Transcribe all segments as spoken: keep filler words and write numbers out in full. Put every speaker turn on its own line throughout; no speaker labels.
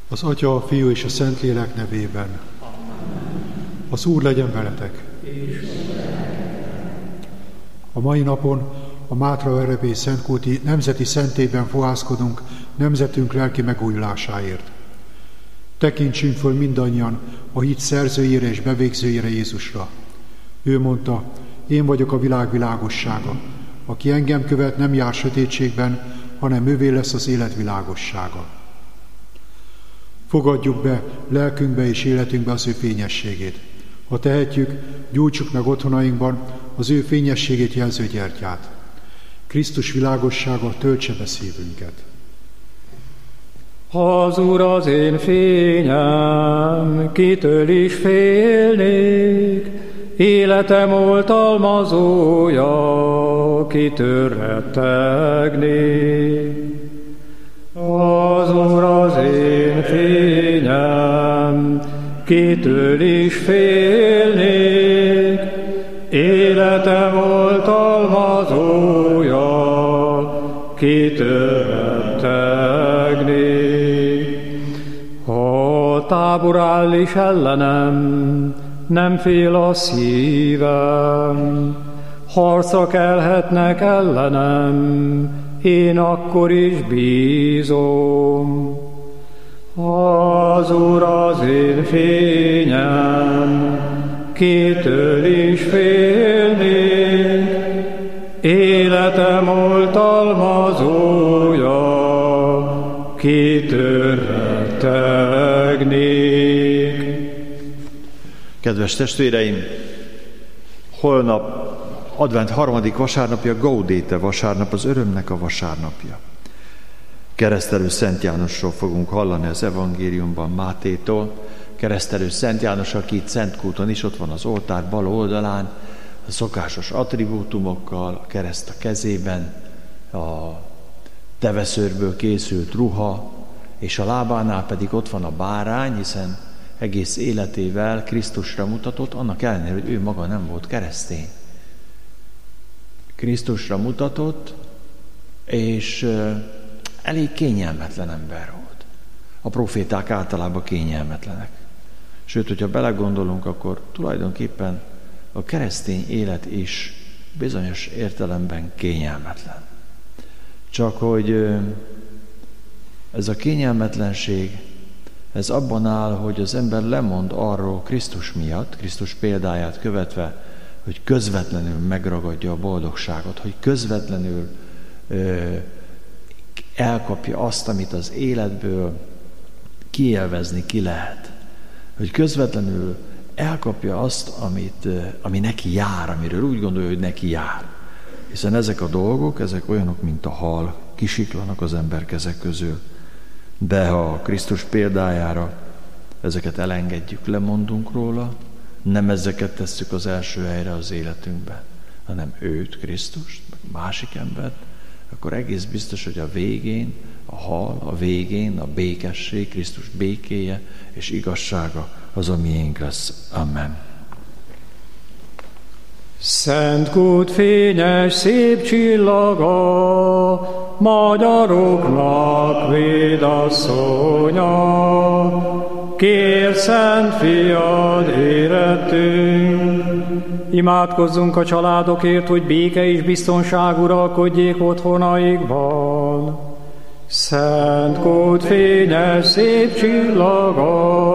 Az Atya, a Fiú és a Szentlélek nevében. Az Úr legyen veletek. A mai napon a Mátra-Verebély Szentkúti Nemzeti Szentében fohászkodunk nemzetünk lelki megújulásáért. Tekintsünk föl mindannyian a hit szerzőjére és bevégzőjére, Jézusra. Ő mondta: én vagyok a világ világossága. Aki engem követ, nem jár sötétségben, hanem ővé lesz az élet világossága. Fogadjuk be lelkünkbe és életünkbe az ő fényességét. Ha tehetjük, gyújtsuk meg otthonainkban az ő fényességét jelző gyertyát. Krisztus világossága töltse be szívünket.
Az Úr az én fényem, kitől is félnék, életem oltalmazója, kitől rettegnék. Az Úr az én fényem, kitől is félnék, életem oltalmazója, kitől rettegnék. Ha tábor áll is ellenem, nem fél a szívem, harcra kelhetnek ellenem, én akkor is bízom. Az Úr az én fényem, kitől is félnék, életem oltalmazója, kitől rettegnék.
Kedves testvéreim, holnap advent harmadik vasárnapja, Gaudete vasárnap, az örömnek a vasárnapja. Keresztelő Szent Jánosról fogunk hallani az evangéliumban Mátétól. Keresztelő Szent János, aki itt Szentkúton is, ott van az oltár bal oldalán, a szokásos attribútumokkal, a kereszt a kezében, a teveszőrből készült ruha, és a lábánál pedig ott van a bárány, hiszen egész életével Krisztusra mutatott, annak ellenére, hogy ő maga nem volt keresztény. Krisztusra mutatott, és elég kényelmetlen ember volt. A proféták általában kényelmetlenek. Sőt, hogyha belegondolunk, akkor tulajdonképpen a keresztény élet is bizonyos értelemben kényelmetlen. Csak hogy ez a kényelmetlenség, ez abban áll, hogy az ember lemond arról Krisztus miatt, Krisztus példáját követve, hogy közvetlenül megragadja a boldogságot, hogy közvetlenül ö, elkapja azt, amit az életből kiélvezni ki lehet. Hogy közvetlenül elkapja azt, amit, ö, ami neki jár, amiről úgy gondolja, hogy neki jár. Hiszen ezek a dolgok, ezek olyanok, mint a hal, kisiklanak az ember kezek közül. De ha Krisztus példájára ezeket elengedjük, lemondunk róla, nem ezeket tesszük az első helyre az életünkben, hanem őt, Krisztust, másik embert, akkor egész biztos, hogy a végén, a hal, a végén, a békesség, Krisztus békéje és igazsága az a miénk lesz. Amen.
Szentkút fényes, szép csillaga, magyaroknak védasszonya, kérj, Szent Fiad, érettünk. Imádkozzunk a családokért, hogy béke és biztonság uralkodjék otthonaikban. Szentkút fényes, szép csillaga,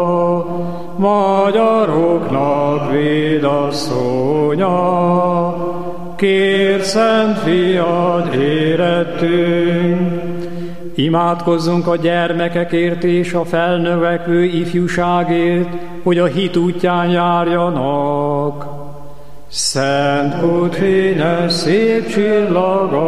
magyaroknak védasszonya, kérj, Szent Fiad, érettünk. Imádkozzunk a gyermekekért és a felnövekvő ifjúságért, hogy a hit útján járjanak. Szentkút fényes, szép csillaga,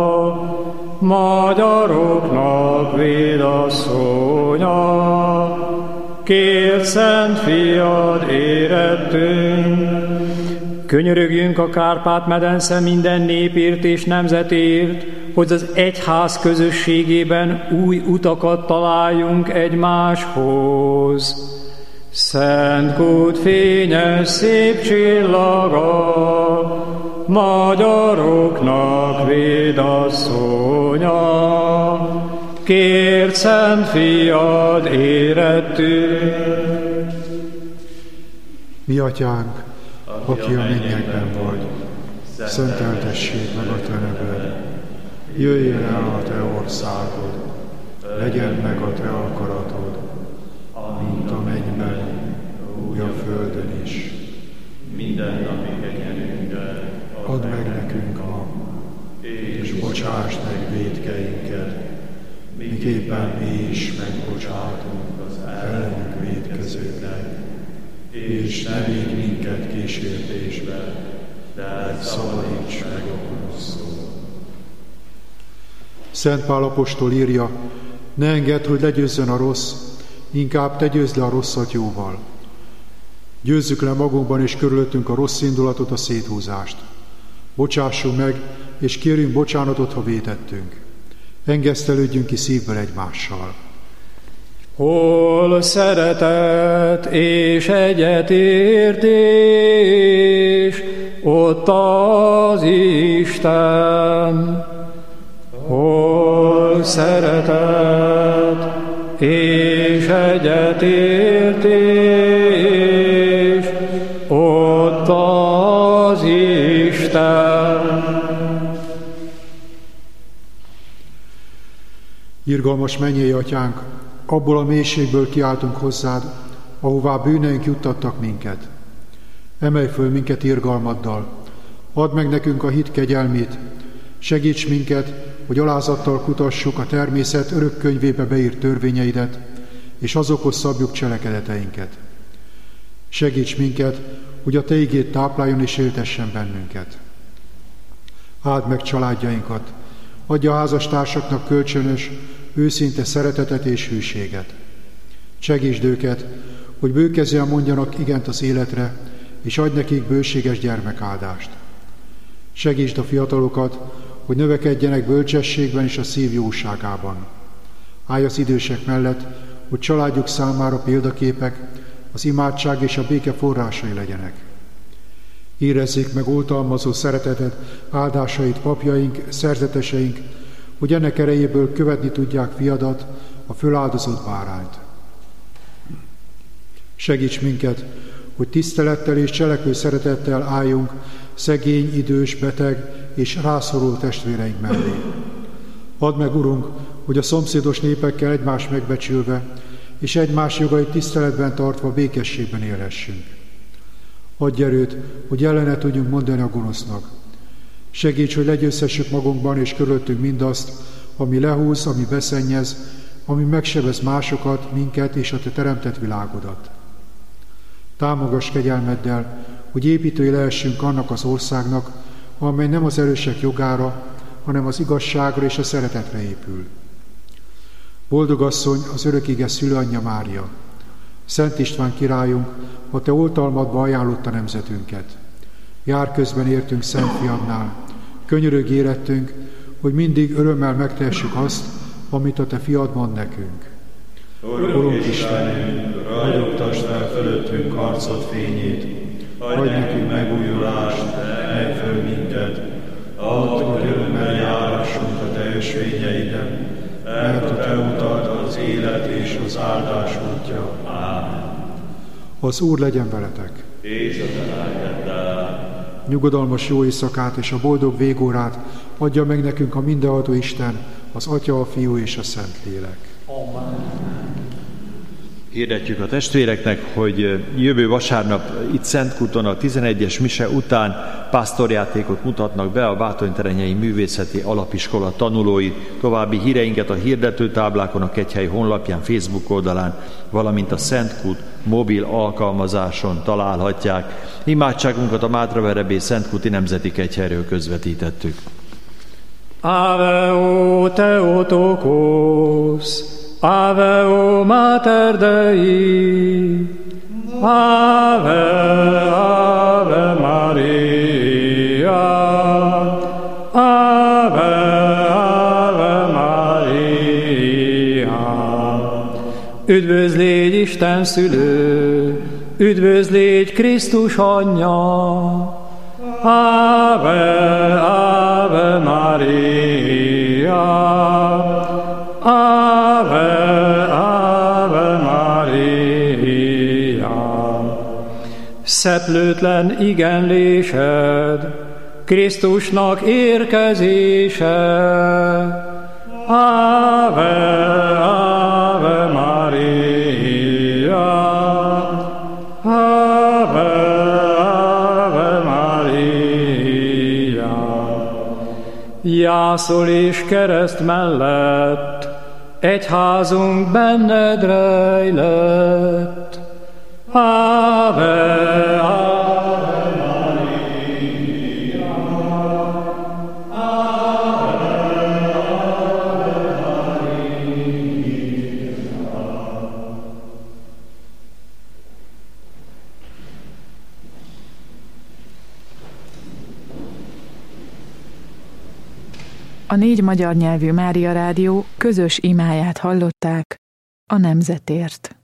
magyaroknak védasszonya, kérj, Szent Fiad, érettünk. Könyörögjünk a Kárpát-medence minden népért és nemzetért, hogy az egyház közösségében új utakat találjunk egymáshoz. Szentkút fényes, szép csillaga, magyaroknak védasszonya, kért szent fiad érettünk.
Mi atyánk, aki a mennyekben vagy, szenteltessék meg a te neved. Jöjjön el a te országod, legyen meg a te akaratod, mint a mennyben, úgy a földön is.
Minden napi kenyerünket
Add meg nekünk ma, és bocsásd meg vétkeinket, miképpen mi is megbocsátunk az ellenünk vétkezőknek. És ne vigy minket kísértésbe, de szabadíts meg a gonosztól. Szent Pál apostol írja, ne engedd, hogy legyőzzön a rossz, inkább te győzd le a rosszat jóval. Győzzük le magunkban és körülöttünk a rossz indulatot, a széthúzást. Bocsássunk meg, és kérjünk bocsánatot, ha vétettünk. Engesztelődjünk ki szívből egymással.
Hol szeretet és egyetértés, ott az Isten. Hol szeretet és egyetértés, ott az Isten.
Irgalmas mennyei atyánk, abból a mélységből kiáltunk hozzád, ahová bűneink juttattak minket. Emelj föl minket irgalmaddal, add meg nekünk a hit kegyelmét, segíts minket, hogy alázattal kutassuk a természet örök könyvébe beírt törvényeidet, és azokhoz szabjuk cselekedeteinket. Segíts minket, hogy a te igéd tápláljon és éltessen bennünket. Áld meg családjainkat, adja házastársaknak kölcsönös, őszinte szeretetet és hűséget. Segítsd őket, hogy bőkezően mondjanak igent az életre, és adj nekik bőséges gyermekáldást. Segítsd a fiatalokat, hogy növekedjenek bölcsességben és a szív jóságában. Állj az idősek mellett, hogy családjuk számára példaképek, az imádság és a béke forrásai legyenek. Érezzék meg oltalmazó szeretetet, áldásait papjaink, szerzeteseink, hogy ennek erejéből követni tudják fiadat, a föláldozott bárányt. Segíts minket, hogy tisztelettel és cselekvő szeretettel álljunk szegény, idős, beteg és rászoruló testvéreink mellé. Add meg, Urunk, hogy a szomszédos népekkel egymást megbecsülve és egymás jogait tiszteletben tartva békességben élhessünk. Adj erőt, hogy ellene tudjunk mondani a gonosznak. Segíts, hogy legyőzhessük magunkban és körülöttünk mindazt, ami lehúz, ami beszennyez, ami megsebez másokat, minket és a te teremtett világodat. Támogass kegyelmeddel, hogy építői lehessünk annak az országnak, amely nem az erősek jogára, hanem az igazságra és a szeretetre épül. Boldog asszony, az örökige szülőanyja Mária, Szent István királyunk, a te oltalmadba ajánlotta nemzetünket. Jár közben értünk Szent Fiadnál, könyörögj érettünk, hogy mindig örömmel megtehessük azt, amit a te fiad mond nekünk.
Urunk Istenünk, ragyogtasd fel fölöttünk arcod fényét, adj nekünk megújulást, emelj föl minket, add, hogy örömmel járassunk a te ösvényeiden, mert a te utad az élet és az áldás útja. Ámen.
Az Úr legyen veletek!
És a te lelkeddel.
Nyugodalmas jó éjszakát és a boldog végórát adja meg nekünk a mindenható Isten, az Atya, a Fiú és a Szentlélek.
Amen. Hirdetjük a testvéreknek, hogy jövő vasárnap itt Szentkúton a tizenegyes mise után pásztorjátékot mutatnak be a Bátonyterenyei Művészeti Alapiskola tanulói. További híreinket a hirdetőtáblákon, a Kegyhely honlapján, Facebook oldalán, valamint a Szentkút mobil alkalmazáson találhatják. Imádságunkat a Mátraverebé Szentkúti Nemzeti Kegyhelyről közvetítettük.
Ave o Theotokos, Ave o Mater Dei, Ave, Ave Maria, Ave, Ave Maria. Üdvözlégy Isten szülő, üdvözlégy Krisztus anyja, Ave, Ave Maria, Ave, Ave Maria. Szeplőtlen igenlésed, Krisztusnak érkezése. Ave, Ave Maria. Ave, Ave Maria. Jászol és kereszt mellett egyházunk benned rejlett. Ave, Ave Maria. Ave, Ave Maria.
A négy magyar nyelvű Mária Rádió közös imáját hallották a nemzetért.